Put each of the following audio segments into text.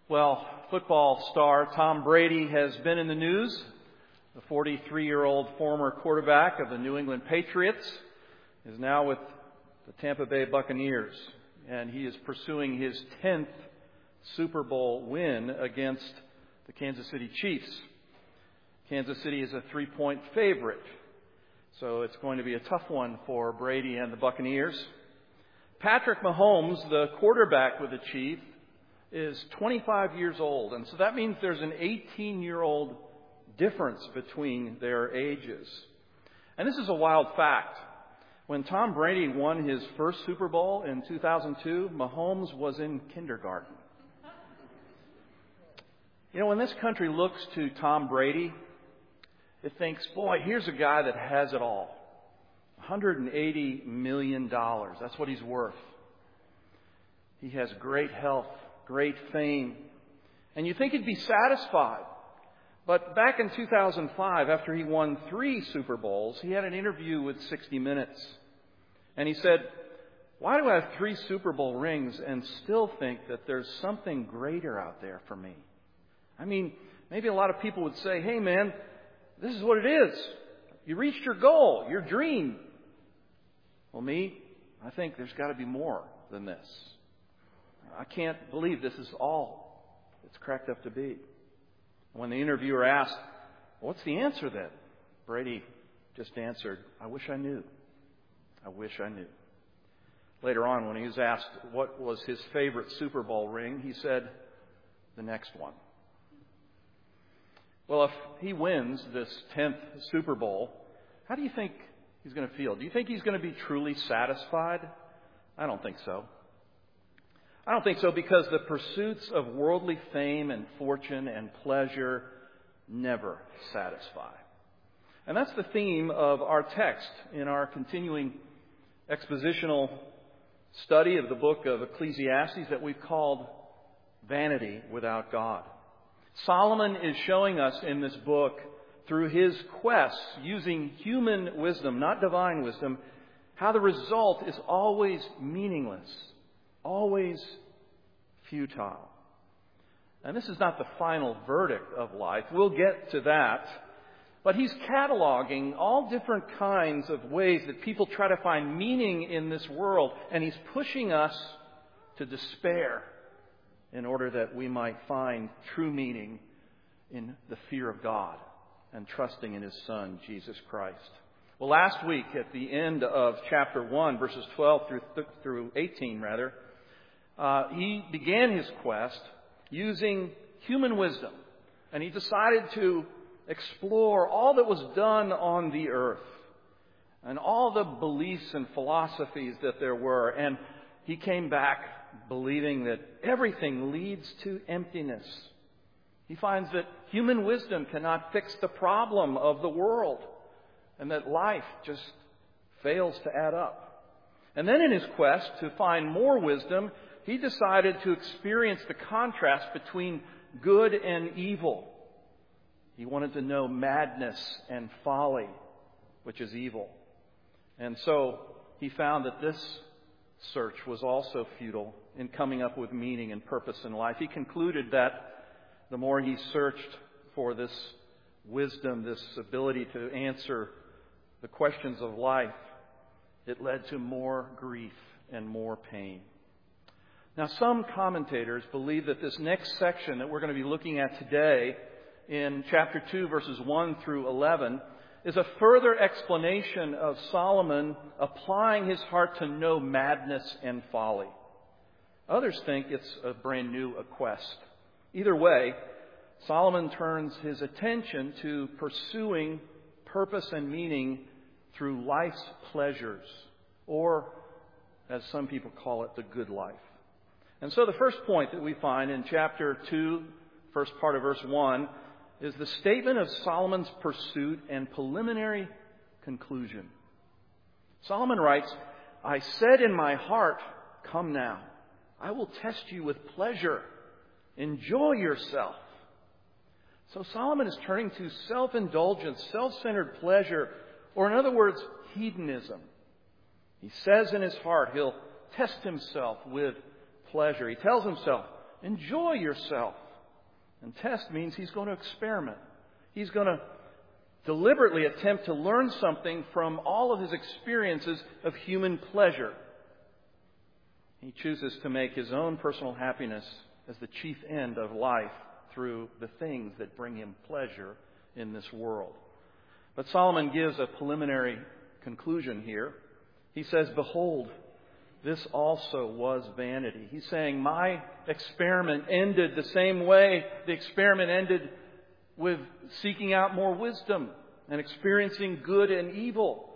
Well, football star Tom Brady has been in the news. The 43-year-old former quarterback of the New England Patriots is now with the Tampa Bay Buccaneers, and he is pursuing his 10th Super Bowl win against the Kansas City Chiefs. Kansas City is a 3-point favorite, so it's going to be a tough one for Brady and the Buccaneers. Patrick Mahomes, the quarterback with the Chiefs, is 25 years old, and so that means there's an 18-year-old difference between their ages. And this is a wild fact. When Tom Brady won his first Super Bowl in 2002, Mahomes was in kindergarten. You know, when this country looks to Tom Brady, it thinks, boy, here's a guy that has it all. $180 million. That's what he's worth. He has great health, great fame. And you think he'd be satisfied. But back in 2005, after he won 3 Super Bowls, he had an interview with 60 Minutes. And he said, why do I have 3 Super Bowl rings and still think that there's something greater out there for me? I mean, maybe a lot of people would say, hey man, this is what it is. You reached your goal, your dream. Well, me, I think there's got to be more than this. I can't believe this is all it's cracked up to be. When the interviewer asked, what's the answer then? Brady just answered, I wish I knew. I wish I knew. Later on, when he was asked what was his favorite Super Bowl ring, he said, the next one. Well, if he wins this 10th Super Bowl, how do you think he's going to feel? Do you think he's going to be truly satisfied? I don't think so. I don't think so, because the pursuits of worldly fame and fortune and pleasure never satisfy. And that's the theme of our text in our continuing expositional study of the book of Ecclesiastes that we've called Vanity Without God. Solomon is showing us in this book, through his quest, using human wisdom, not divine wisdom, how the result is always meaningless, always futile. And this is not the final verdict of life. We'll get to that. But he's cataloging all different kinds of ways that people try to find meaning in this world. And he's pushing us to despair in order that we might find true meaning in the fear of God and trusting in His Son, Jesus Christ. Well, last week at the end of chapter 1, verses 12 through 18, he began his quest using human wisdom. And he decided to explore all that was done on the earth and all the beliefs and philosophies that there were. And he came back believing that everything leads to emptiness. He finds that human wisdom cannot fix the problem of the world and that life just fails to add up. And then in his quest to find more wisdom, he decided to experience the contrast between good and evil. He wanted to know madness and folly, which is evil. And so he found that this search was also futile in coming up with meaning and purpose in life. He concluded that the more he searched for this wisdom, this ability to answer the questions of life, it led to more grief and more pain. Now, some commentators believe that this next section that we're going to be looking at today in chapter 2, verses 1 through 11, is a further explanation of Solomon applying his heart to know madness and folly. Others think it's a brand new quest. Either way, Solomon turns his attention to pursuing purpose and meaning through life's pleasures, or, as some people call it, the good life. And so the first point that we find in chapter 2, first part of verse 1, is the statement of Solomon's pursuit and preliminary conclusion. Solomon writes, I said in my heart, come now. I will test you with pleasure. Enjoy yourself. So Solomon is turning to self-indulgence, self-centered pleasure, or in other words, hedonism. He says in his heart he'll test himself with pleasure. He tells himself, enjoy yourself. And test means he's going to experiment. He's going to deliberately attempt to learn something from all of his experiences of human pleasure. He chooses to make his own personal happiness as the chief end of life through the things that bring him pleasure in this world. But Solomon gives a preliminary conclusion here. He says, "Behold, this also was vanity." He's saying, my experiment ended the same way the experiment ended with seeking out more wisdom and experiencing good and evil.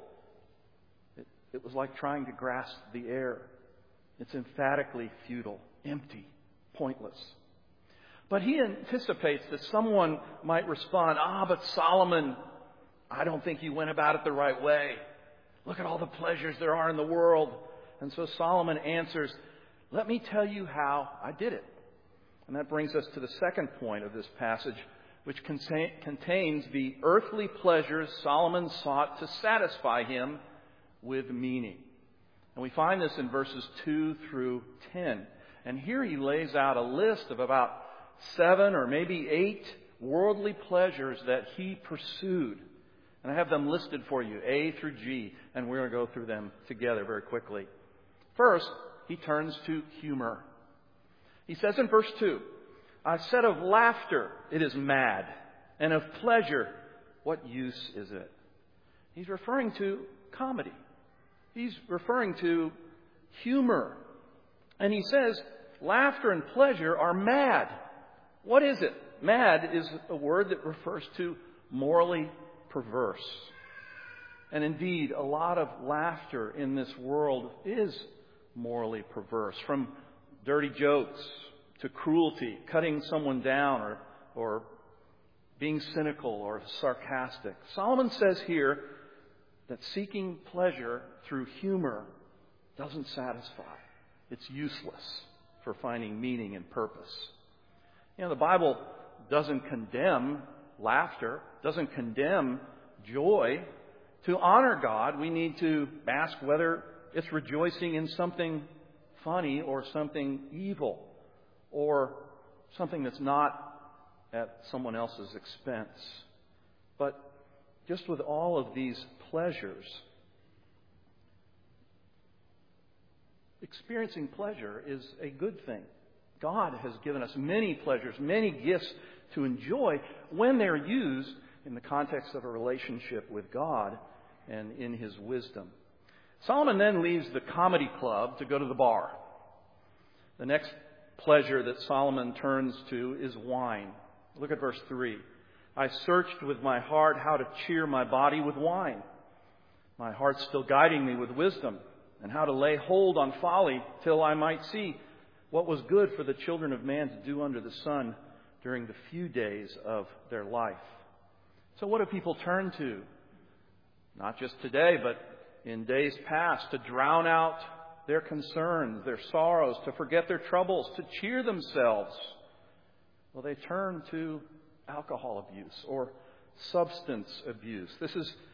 It was like trying to grasp the air. It's emphatically futile, empty, pointless. But he anticipates that someone might respond, but Solomon, I don't think you went about it the right way. Look at all the pleasures there are in the world. And so Solomon answers, let me tell you how I did it. And that brings us to the second point of this passage, which contains the earthly pleasures Solomon sought to satisfy him with meaning. And we find this in verses 2 through 10. And here he lays out a list of about 7 or maybe 8 worldly pleasures that he pursued. And I have them listed for you, A through G, and we're going to go through them together very quickly. First, he turns to humor. He says in verse 2, I said of laughter, it is mad, and of pleasure, what use is it? He's referring to comedy. He's referring to humor. And he says, laughter and pleasure are mad. What is it? Mad is a word that refers to morally perverse. And indeed, a lot of laughter in this world is morally perverse. From dirty jokes to cruelty, cutting someone down, or being cynical or sarcastic. Solomon says here that seeking pleasure through humor doesn't satisfy. It's useless for finding meaning and purpose. You know, the Bible doesn't condemn laughter, doesn't condemn joy. To honor God, we need to ask whether it's rejoicing in something funny or something evil or something that's not at someone else's expense. But just with all of these pleasures, experiencing pleasure is a good thing. God has given us many pleasures, many gifts to enjoy when they're used in the context of a relationship with God and in His wisdom. Solomon then leaves the comedy club to go to the bar. The next pleasure that Solomon turns to is wine. Look at verse 3. I searched with my heart how to cheer my body with wine. My heart still guiding me with wisdom, and how to lay hold on folly till I might see what was good for the children of man to do under the sun during the few days of their life. So what do people turn to? Not just today, but in days past, to drown out their concerns, their sorrows, to forget their troubles, to cheer themselves. Well, they turn to alcohol abuse or substance abuse. This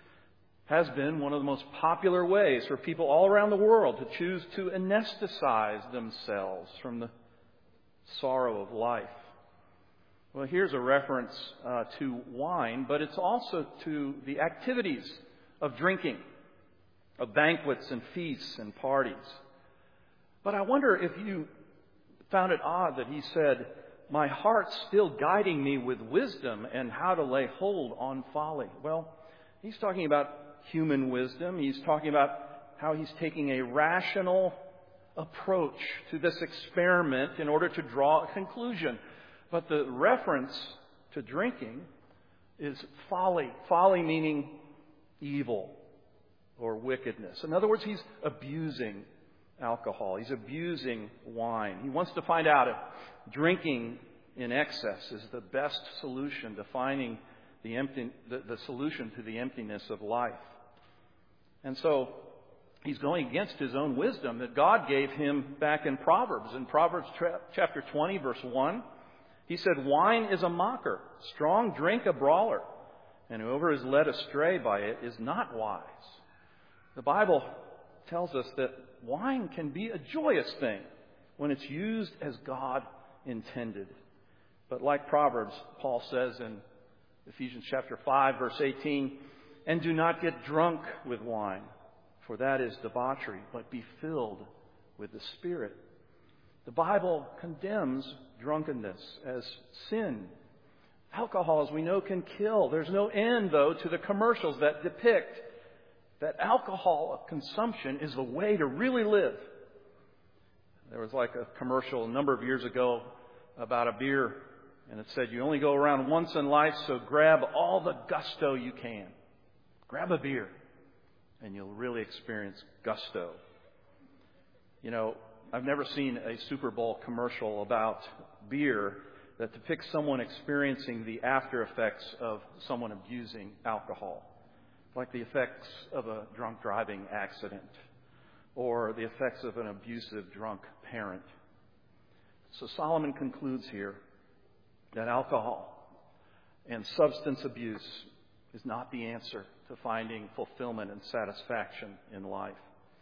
has been one of the most popular ways for people all around the world to choose to anesthetize themselves from the sorrow of life. Well, here's a reference to wine, but it's also to the activities of drinking, of banquets and feasts and parties. But I wonder if you found it odd that he said, my heart's still guiding me with wisdom and how to lay hold on folly. Well, he's talking about human wisdom. He's talking about how he's taking a rational approach to this experiment in order to draw a conclusion. But the reference to drinking is folly. Folly meaning evil or wickedness. In other words, he's abusing alcohol. He's abusing wine. He wants to find out if drinking in excess is the best solution to finding the solution to the emptiness of life. And so he's going against his own wisdom that God gave him back in Proverbs. In Proverbs chapter 20, verse 1, he said, wine is a mocker, strong drink a brawler, and whoever is led astray by it is not wise. The Bible tells us that wine can be a joyous thing when it's used as God intended. But like Proverbs, Paul says in Ephesians chapter 5, verse 18, "And do not get drunk with wine, for that is debauchery, but be filled with the Spirit." The Bible condemns drunkenness as sin. Alcohol, as we know, can kill. There's no end, though, to the commercials that depict that alcohol consumption is the way to really live. There was like a commercial a number of years ago about a beer, and it said, "You only go around once in life, so grab all the gusto you can. Grab a beer, and you'll really experience gusto." You know, I've never seen a Super Bowl commercial about beer that depicts someone experiencing the after effects of someone abusing alcohol, like the effects of a drunk driving accident or the effects of an abusive drunk parent. So Solomon concludes here that alcohol and substance abuse is not the answer to finding fulfillment and satisfaction in life.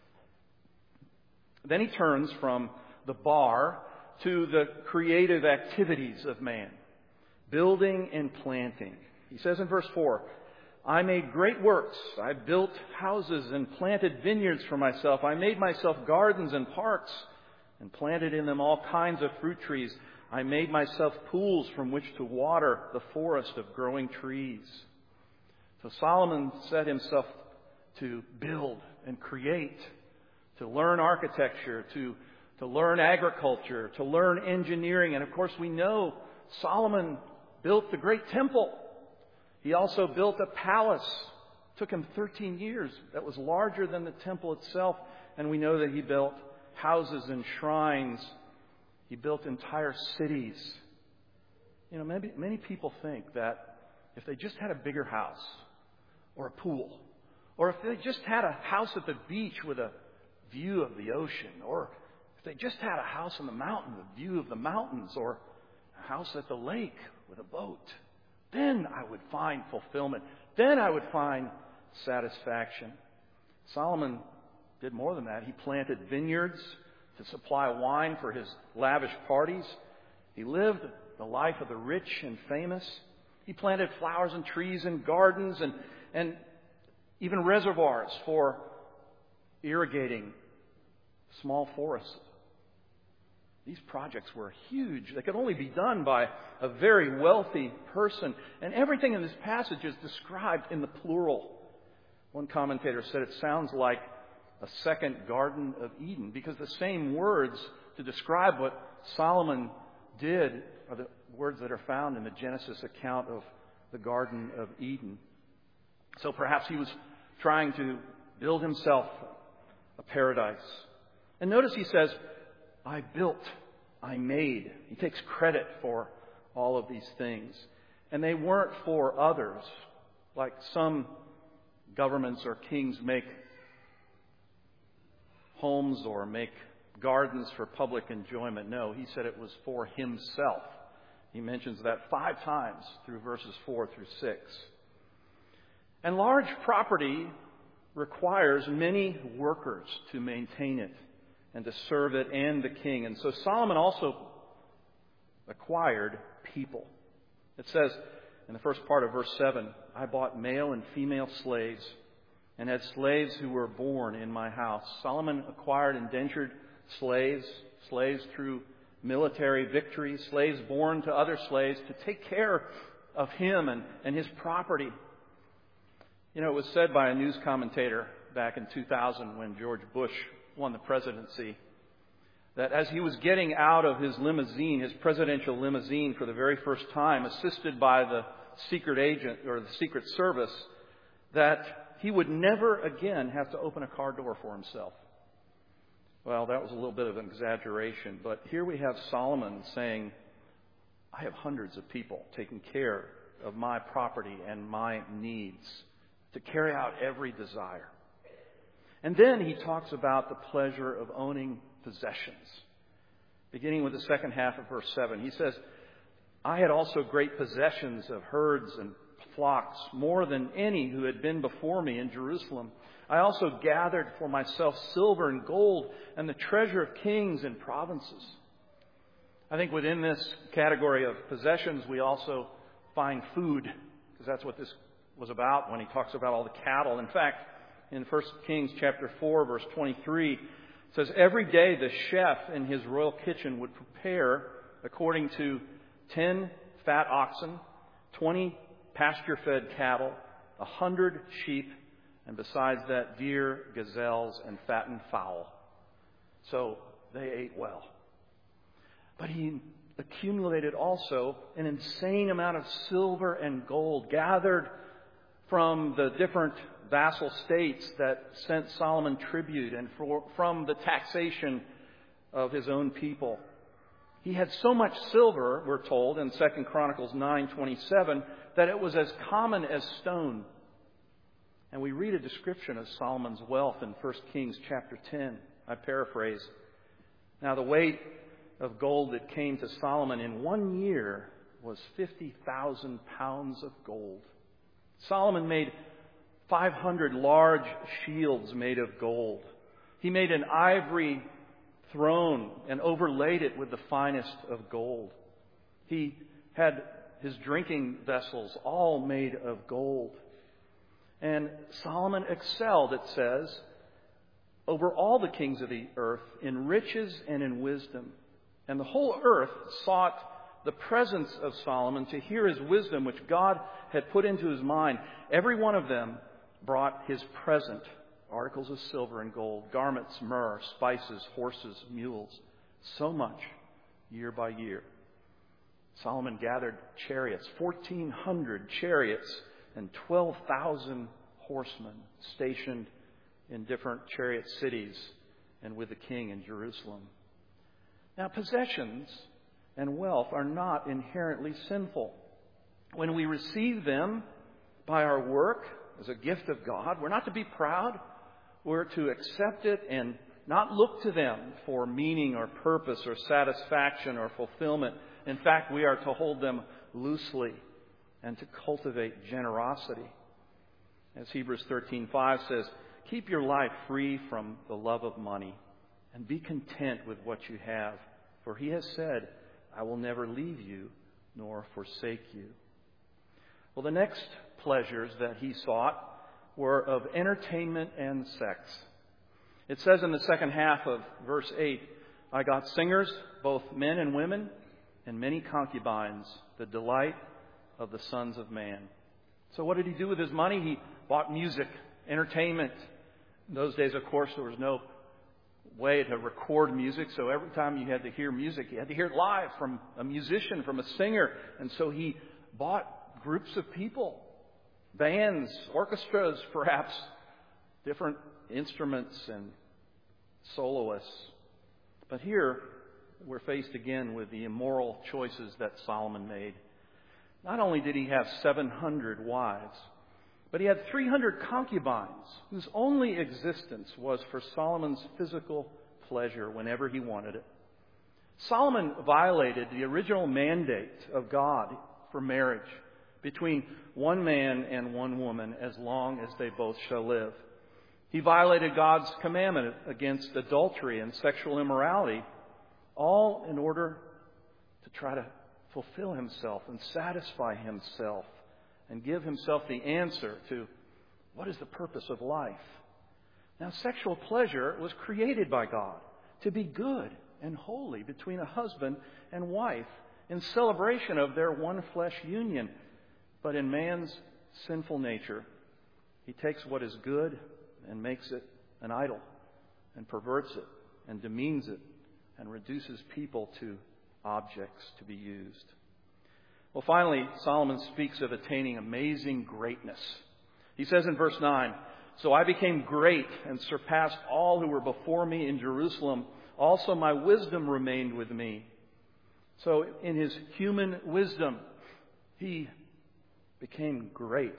Then he turns from the bar to the creative activities of man, building and planting. He says in verse 4, "I made great works. I built houses and planted vineyards for myself. I made myself gardens and parks and planted in them all kinds of fruit trees. I made myself pools from which to water the forest of growing trees." So Solomon set himself to build and create, to learn architecture, to learn agriculture, to learn engineering. And of course, we know Solomon built the great temple. He also built a palace. It took him 13 years. That was larger than the temple itself. And we know that he built houses and shrines. He built entire cities. You know, many people think that if they just had a bigger house or a pool, or if they just had a house at the beach with a view of the ocean, or if they just had a house on the mountain with a view of the mountains, or a house at the lake with a boat, then I would find fulfillment. Then I would find satisfaction. Solomon did more than that. He planted vineyards to supply wine for his lavish parties. He lived the life of the rich and famous. He planted flowers and trees and gardens and even reservoirs for irrigating small forests. These projects were huge. They could only be done by a very wealthy person. And everything in this passage is described in the plural. One commentator said it sounds like a second Garden of Eden, because the same words to describe what Solomon did are the words that are found in the Genesis account of the Garden of Eden. So perhaps he was trying to build himself a paradise. And notice he says, "I built, I made." He takes credit for all of these things. And they weren't for others, like some governments or kings make homes or make gardens for public enjoyment. No, he said it was for himself. He mentions that 5 times through verses 4 through 6. And large property requires many workers to maintain it and to serve it and the king. And so Solomon also acquired people. It says in the first part of verse 7, "I bought male and female slaves and had slaves who were born in my house." Solomon acquired indentured slaves through military victories, slaves born to other slaves to take care of him and his property. You know, it was said by a news commentator back in 2000 when George Bush won the presidency, that as he was getting out of his limousine, his presidential limousine, for the very first time, assisted by the secret agent or the Secret Service, that he would never again have to open a car door for himself. Well, that was a little bit of an exaggeration, but here we have Solomon saying, "I have hundreds of people taking care of my property and my needs to carry out every desire." And then he talks about the pleasure of owning possessions. Beginning with the second half of verse 7, he says, "I had also great possessions of herds and flocks, more than any who had been before me in Jerusalem. I also gathered for myself silver and gold and the treasure of kings and provinces. I think within this category of possessions, we also find food, because that's what this was about when he talks about all the cattle. In fact, in 1 Kings chapter 4, verse 23, it says, every day the chef in his royal kitchen would prepare, according to 10 fat oxen, 20 pasture-fed cattle, 100 sheep, and besides that, deer, gazelles, and fattened fowl. So they ate well. But he accumulated also an insane amount of silver and gold gathered from the different vassal states that sent Solomon tribute and from the taxation of his own people. He had so much silver, we're told in 2 Chronicles 9:27, that it was as common as stone. And we read a description of Solomon's wealth in 1 Kings chapter 10. I paraphrase. Now the weight of gold that came to Solomon in 1 year was 50,000 pounds of gold. Solomon made 500 large shields made of gold. He made an ivory throne and overlaid it with the finest of gold. He had his drinking vessels all made of gold. And Solomon excelled, it says, over all the kings of the earth in riches and in wisdom. And the whole earth sought the presence of Solomon to hear his wisdom, which God had put into his mind. Every one of them brought his present, articles of silver and gold, garments, myrrh, spices, horses, mules, so much year by year. Solomon gathered chariots, 1,400 chariots, and 12,000 horsemen stationed in different chariot cities and with the king in Jerusalem. Now, possessions and wealth are not inherently sinful. When we receive them by our work as a gift of God, we're not to be proud. We're to accept it and not look to them for meaning or purpose or satisfaction or fulfillment. In fact, we are to hold them loosely and to cultivate generosity. As Hebrews 13:5 says, keep your life free from the love of money and be content with what you have. For he has said, I will never leave you nor forsake you. Well, the next pleasures that he sought were of entertainment and sex. It says in the second half of verse 8, I got singers, both men and women, and many concubines, the delight of the sons of man. So what did he do with his money? He bought music, entertainment. In those days, of course, there was no way to record music, so every time you had to hear music, you had to hear it live from a musician, from a singer. And so he bought groups of people, bands, orchestras, perhaps, different instruments and soloists. But here, we're faced again with the immoral choices that Solomon made. Not only did he have 700 wives, but he had 300 concubines whose only existence was for Solomon's physical pleasure whenever he wanted it. Solomon violated the original mandate of God for marriage between one man and one woman as long as they both shall live. He violated God's commandment against adultery and sexual immorality, all in order to try to fulfill himself and satisfy himself and give himself the answer to what is the purpose of life. Now, sexual pleasure was created by God to be good and holy between a husband and wife in celebration of their one flesh union. But in man's sinful nature, he takes what is good and makes it an idol and perverts it and demeans it and reduces people to objects to be used. Well, finally, Solomon speaks of attaining amazing greatness. He says in verse 9, so I became great and surpassed all who were before me in Jerusalem. Also my wisdom remained with me. So in his human wisdom, he became great.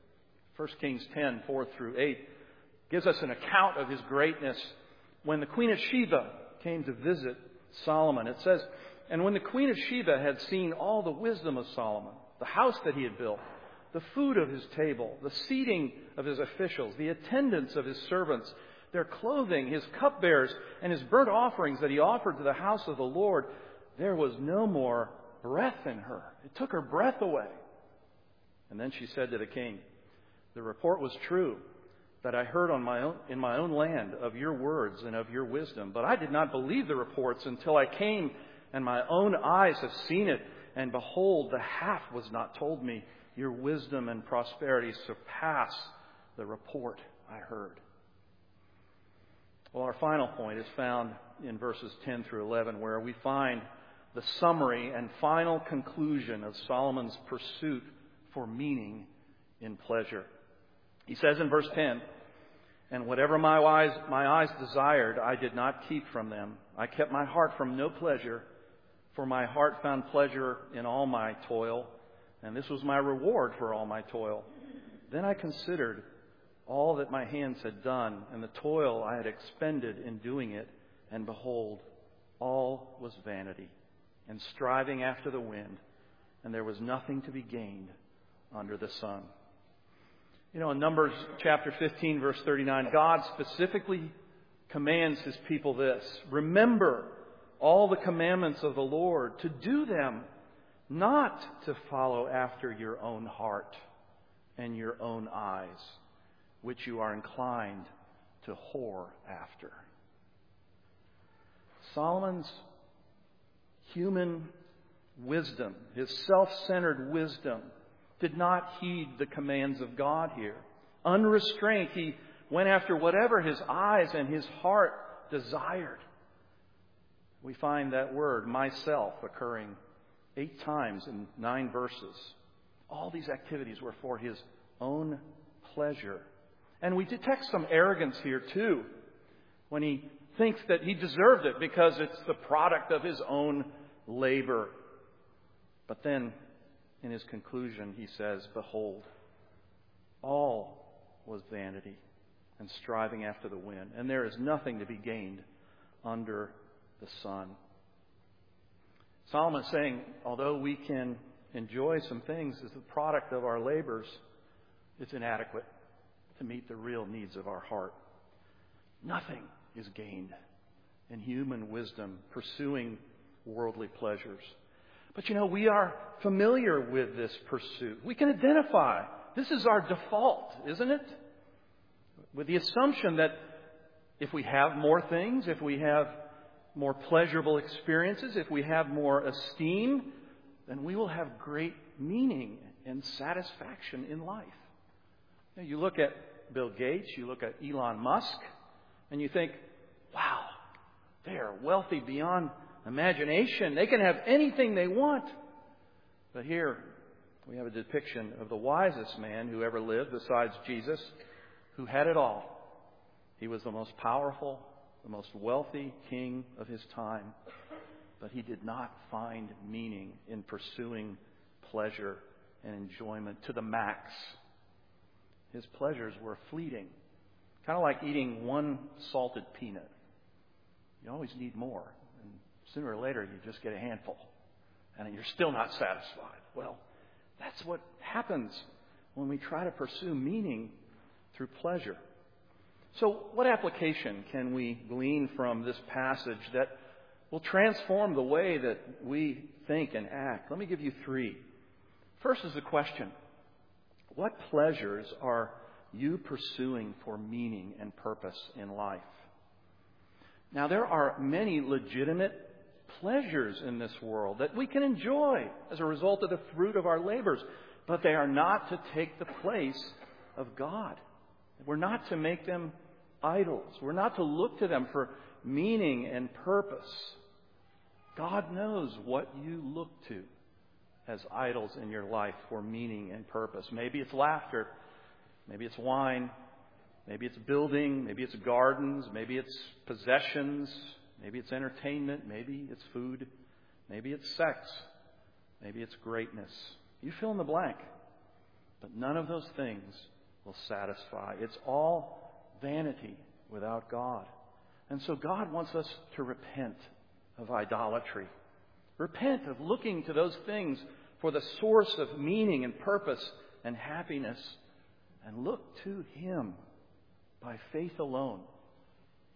1 Kings 10:4-8 gives us an account of his greatness when the Queen of Sheba came to visit Solomon. It says, and when the Queen of Sheba had seen all the wisdom of Solomon, the house that he had built, the food of his table, the seating of his officials, the attendance of his servants, their clothing, his cupbearers, and his burnt offerings that he offered to the house of the Lord, there was no more breath in her. It took her breath away. And then she said to the king, "The report was true that I heard in my own land of your words and of your wisdom. But I did not believe the reports until I came, and my own eyes have seen it. And behold, the half was not told me. Your wisdom and prosperity surpass the report I heard." Well, our final point is found in verses 10 through 11, where we find the summary and final conclusion of Solomon's pursuit for meaning in pleasure. He says in verse 10, "And whatever my eyes desired, I did not keep from them. I kept my heart from no pleasure, for my heart found pleasure in all my toil, and this was my reward for all my toil. Then I considered all that my hands had done, and the toil I had expended in doing it, and behold, all was vanity, and striving after the wind, and there was nothing to be gained under the sun." You know, in Numbers chapter 15, verse 39, God specifically commands His people this: "Remember all the commandments of the Lord, to do them, not to follow after your own heart and your own eyes, which you are inclined to whore after." Solomon's human wisdom, his self-centered wisdom, did not heed the commands of God here. Unrestrained, he went after whatever his eyes and his heart desired. We find that word, myself, occurring 8 times in 9 verses. All these activities were for his own pleasure. And we detect some arrogance here too, when he thinks that he deserved it because it's the product of his own labor. But then, in his conclusion, he says, "Behold, all was vanity and striving after the wind, and there is nothing to be gained under the sun." Solomon is saying, although we can enjoy some things as the product of our labors, it's inadequate to meet the real needs of our heart. Nothing is gained in human wisdom pursuing worldly pleasures. But you know, we are familiar with this pursuit. We can identify. This is our default, isn't it? With the assumption that if we have more things, if we have more pleasurable experiences, if we have more esteem, then we will have great meaning and satisfaction in life. Now, you look at Bill Gates, you look at Elon Musk, and you think, wow, they are wealthy beyond imagination. They can have anything they want. But here we have a depiction of the wisest man who ever lived besides Jesus, who had it all. He was the most powerful, the most wealthy king of his time. But he did not find meaning in pursuing pleasure and enjoyment to the max. His pleasures were fleeting. Kind of like eating one salted peanut. You always need more. And sooner or later, you just get a handful. And you're still not satisfied. Well, that's what happens when we try to pursue meaning through pleasure. So what application can we glean from this passage that will transform the way that we think and act? Let me give you 3. First is the question: what pleasures are you pursuing for meaning and purpose in life? Now, there are many legitimate pleasures in this world that we can enjoy as a result of the fruit of our labors, but they are not to take the place of God. We're not to make them idols. We're not to look to them for meaning and purpose. God knows what you look to as idols in your life for meaning and purpose. Maybe it's laughter. Maybe it's wine. Maybe it's building. Maybe it's gardens. Maybe it's possessions. Maybe it's entertainment. Maybe it's food. Maybe it's sex. Maybe it's greatness. You fill in the blank. But none of those things will satisfy. It's all vanity without God. And so God wants us to repent of idolatry. Repent of looking to those things for the source of meaning and purpose and happiness, and look to Him by faith alone.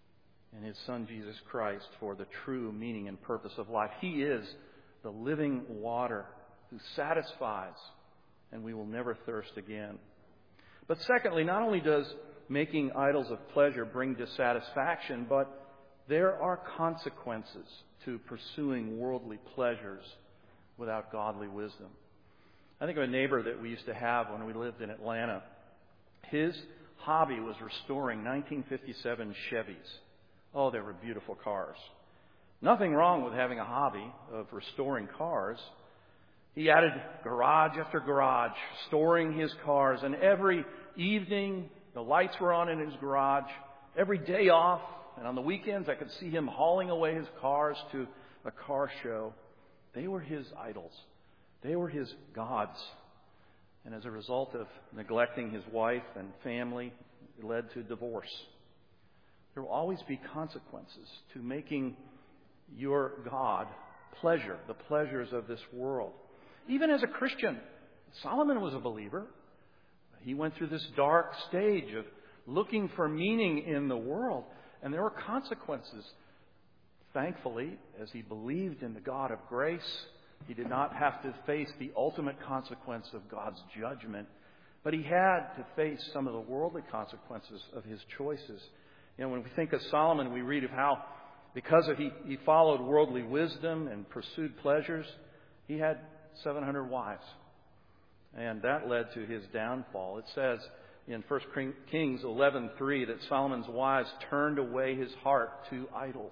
in His Son Jesus Christ for the true meaning and purpose of life. He is the living water who satisfies, and we will never thirst again. But secondly, not only does making idols of pleasure bring dissatisfaction, but there are consequences to pursuing worldly pleasures without godly wisdom. I think of a neighbor that we used to have when we lived in Atlanta. His hobby was restoring 1957 Chevys. Oh, they were beautiful cars. Nothing wrong with having a hobby of restoring cars. He added garage after garage, storing his cars, and every evening the lights were on in his garage. Every day off, and on the weekends I could see him hauling away his cars to a car show. They were his idols. They were his gods. And as a result of neglecting his wife and family, it led to divorce. There will always be consequences to making your God pleasure, the pleasures of this world. Even as a Christian, Solomon was a believer. He went through this dark stage of looking for meaning in the world, and there were consequences. Thankfully, as he believed in the God of grace, he did not have to face the ultimate consequence of God's judgment, but he had to face some of the worldly consequences of his choices. You know, when we think of Solomon, we read of how, because he followed worldly wisdom and pursued pleasures, he had 700 wives. And that led to his downfall. It says in 1 Kings 11:3 that Solomon's wives turned away his heart to idols.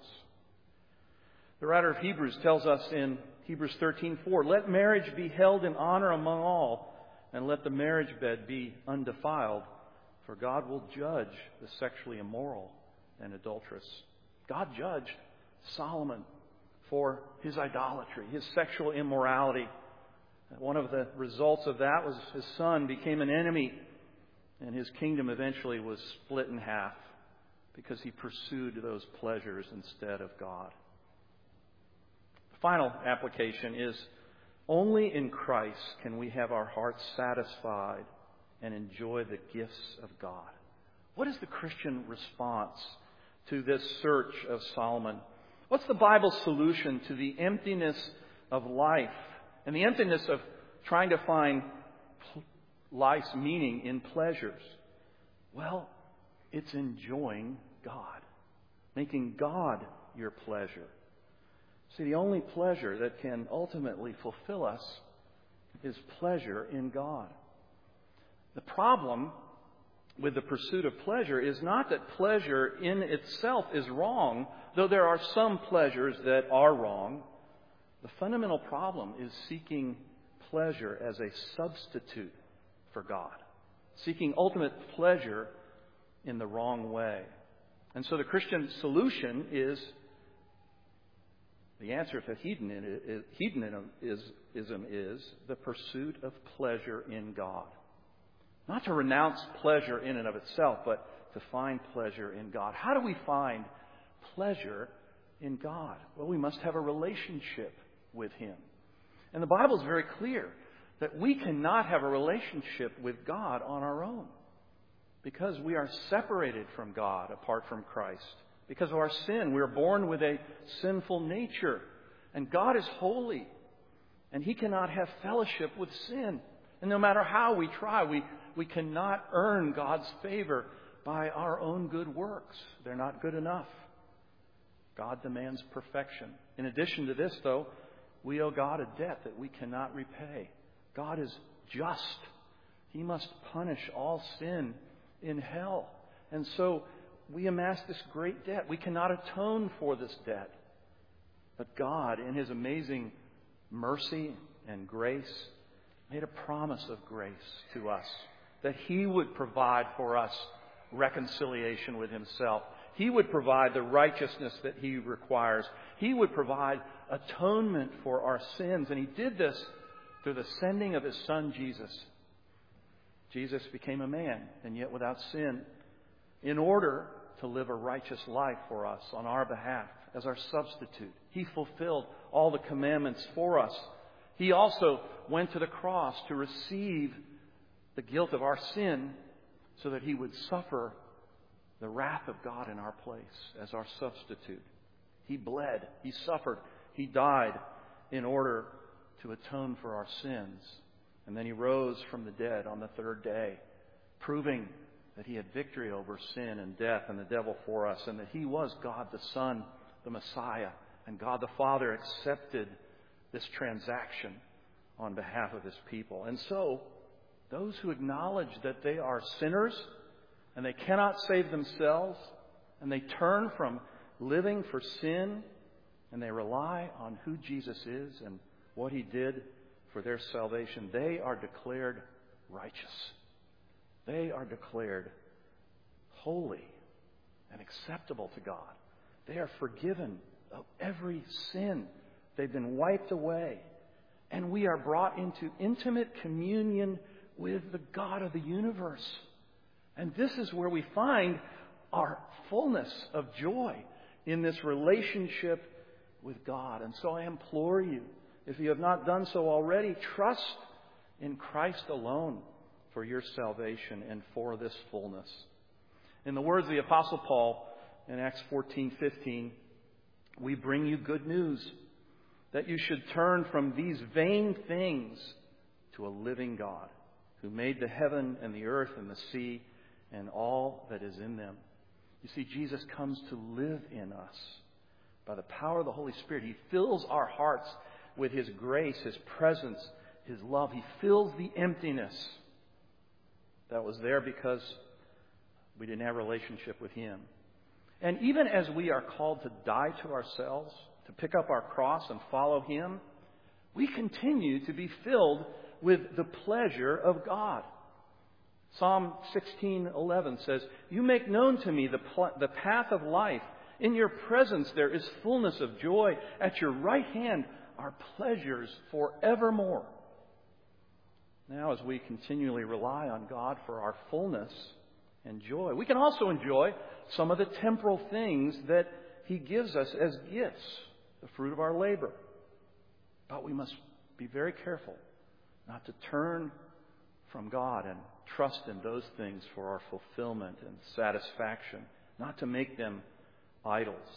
The writer of Hebrews tells us in Hebrews 13:4, "Let marriage be held in honor among all, and let the marriage bed be undefiled, for God will judge the sexually immoral and adulterous." God judged Solomon for his idolatry, his sexual immorality. One of the results of that was his son became an enemy, and his kingdom eventually was split in half because he pursued those pleasures instead of God. The final application is only in Christ can we have our hearts satisfied and enjoy the gifts of God. What is the Christian response to this search of Solomon? What's the Bible's solution to the emptiness of life and the emptiness of trying to find life's meaning in pleasures? Well, it's enjoying God, making God your pleasure. See, the only pleasure that can ultimately fulfill us is pleasure in God. The problem with the pursuit of pleasure is not that pleasure in itself is wrong, though there are some pleasures that are wrong. The fundamental problem is seeking pleasure as a substitute for God, seeking ultimate pleasure in the wrong way. And so the Christian solution is, the answer to hedonism is the pursuit of pleasure in God. Not to renounce pleasure in and of itself, but to find pleasure in God. How do we find pleasure in God? Well, we must have a relationship with Him. And the Bible is very clear that we cannot have a relationship with God on our own, because we are separated from God apart from Christ. Because of our sin, we are born with a sinful nature. And God is holy, and He cannot have fellowship with sin. And no matter how we try, we cannot earn God's favor by our own good works. They're not good enough. God demands perfection. In addition to this, though, we owe God a debt that we cannot repay. God is just. He must punish all sin in hell. And so we amass this great debt. We cannot atone for this debt. But God, in His amazing mercy and grace, made a promise of grace to us, that He would provide for us reconciliation with Himself. He would provide the righteousness that He requires. He would provide atonement for our sins. And He did this through the sending of His Son, Jesus. Jesus became a man, and yet without sin, in order to live a righteous life for us on our behalf as our substitute. He fulfilled all the commandments for us. He also went to the cross to receive the guilt of our sin so that He would suffer the wrath of God in our place as our substitute. He bled, He suffered, He died in order to atone for our sins. And then He rose from the dead on the third day, proving that He had victory over sin and death and the devil for us, and that He was God the Son, the Messiah, and God the Father accepted this transaction on behalf of His people. And so, those who acknowledge that they are sinners and they cannot save themselves, and they turn from living for sin, and they rely on who Jesus is and what He did for their salvation, they are declared righteous. They are declared holy and acceptable to God. They are forgiven of every sin. They've been wiped away. And we are brought into intimate communion with the God of the universe. And this is where we find our fullness of joy in this relationship with God. And so I implore you, if you have not done so already, trust in Christ alone for your salvation and for this fullness. In the words of the Apostle Paul in Acts 14:15, we bring you good news that you should turn from these vain things to a living God who made the heaven and the earth and the sea and all that is in them. You see, Jesus comes to live in us by the power of the Holy Spirit. He fills our hearts with His grace, His presence, His love. He fills the emptiness that was there because we didn't have a relationship with Him. And even as we are called to die to ourselves, to pick up our cross and follow Him, we continue to be filled with the pleasure of God. Psalm 16:11 says, "You make known to me the path of life. In your presence there is fullness of joy. At your right hand are pleasures forevermore." Now, as we continually rely on God for our fullness and joy, we can also enjoy some of the temporal things that He gives us as gifts, the fruit of our labor. But we must be very careful not to turn from God and trust in those things for our fulfillment and satisfaction, not to make them idols.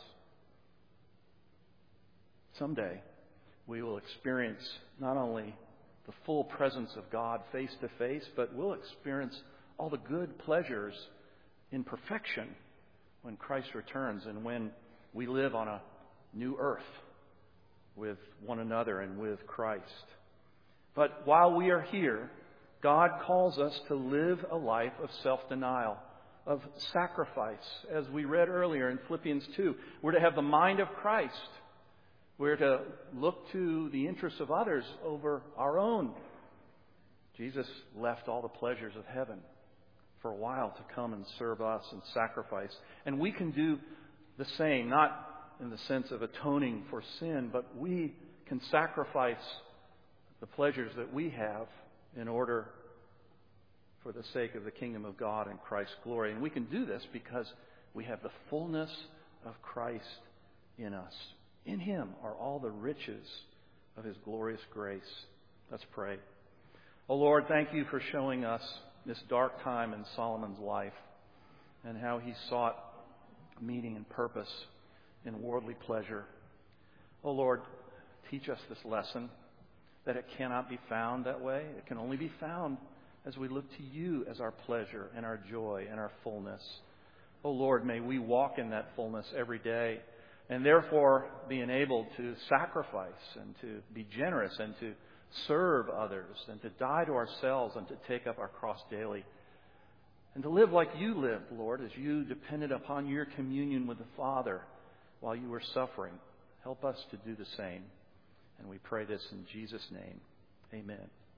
Someday, we will experience not only the full presence of God face to face, but we'll experience all the good pleasures in perfection when Christ returns and when we live on a new earth with one another and with Christ. But while we are here, God calls us to live a life of self-denial, of sacrifice. As we read earlier in Philippians 2, we're to have the mind of Christ. We're to look to the interests of others over our own. Jesus left all the pleasures of heaven for a while to come and serve us and sacrifice. And we can do the same, not in the sense of atoning for sin, but we can sacrifice the pleasures that we have in order for the sake of the kingdom of God and Christ's glory. And we can do this because we have the fullness of Christ in us. In Him are all the riches of His glorious grace. Let's pray. Oh Lord, thank You for showing us this dark time in Solomon's life and how he sought meaning and purpose in worldly pleasure. Oh Lord, teach us this lesson, that it cannot be found that way. It can only be found as we look to You as our pleasure and our joy and our fullness. Oh Lord, may we walk in that fullness every day, and therefore be enabled to sacrifice and to be generous and to serve others and to die to ourselves and to take up our cross daily. And to live like You lived, Lord, as You depended upon Your communion with the Father while You were suffering. Help us to do the same. And we pray this in Jesus' name. Amen.